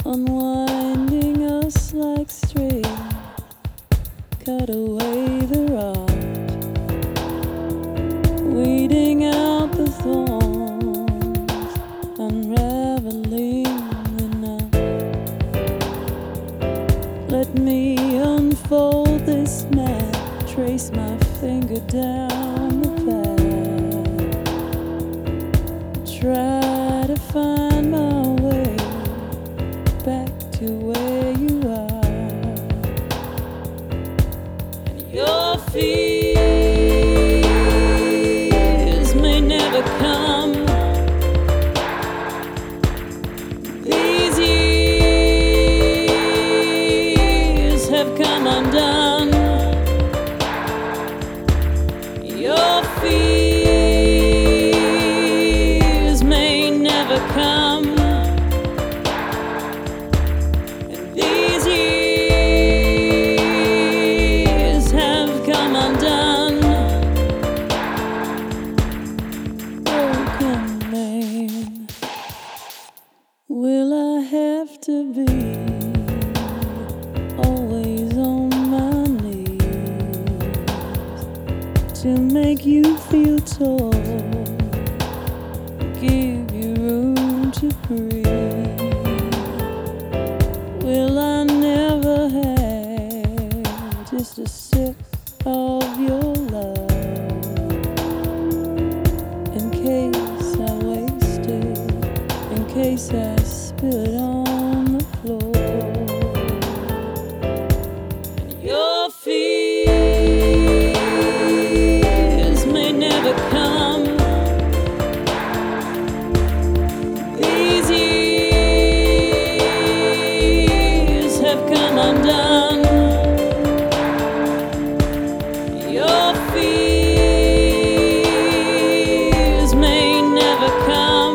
unwinding us like string, cut away the rod, weeding out the thorns, unraveling the knot. Let me unfold this map, trace my finger down the path, try to find my way back to where you are. And your fears may never come. These years have come undone. Your fears may never come. Will I have to be always on my knees to make you feel tall, give you room to breathe? Will I never have just a sip of your love in case I waste it, in case I spill it on the floor? And your fears may never come. These years have come undone. Your fears may never come.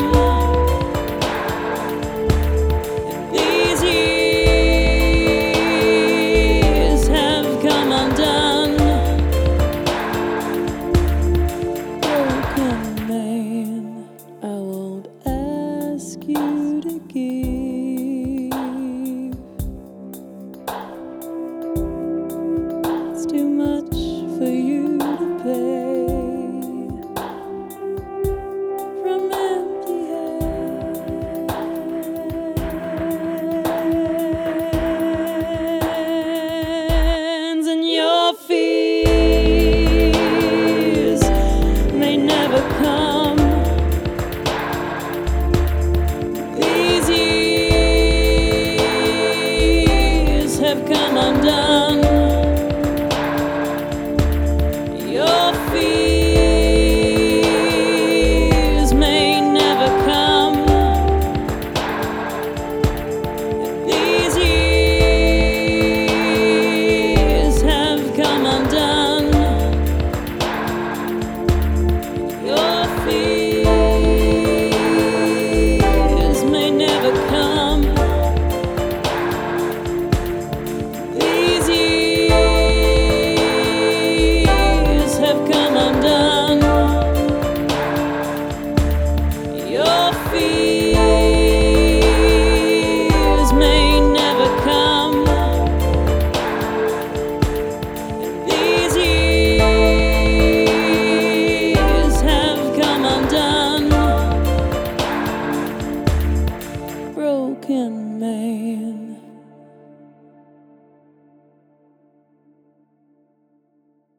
You to give, it's too much for you to pay from empty hands. And your fears may never come. Have come undone. Your fears may never come. These years have come undone. Your fears may never come. Your fears may never come. These years have come undone. Broken man.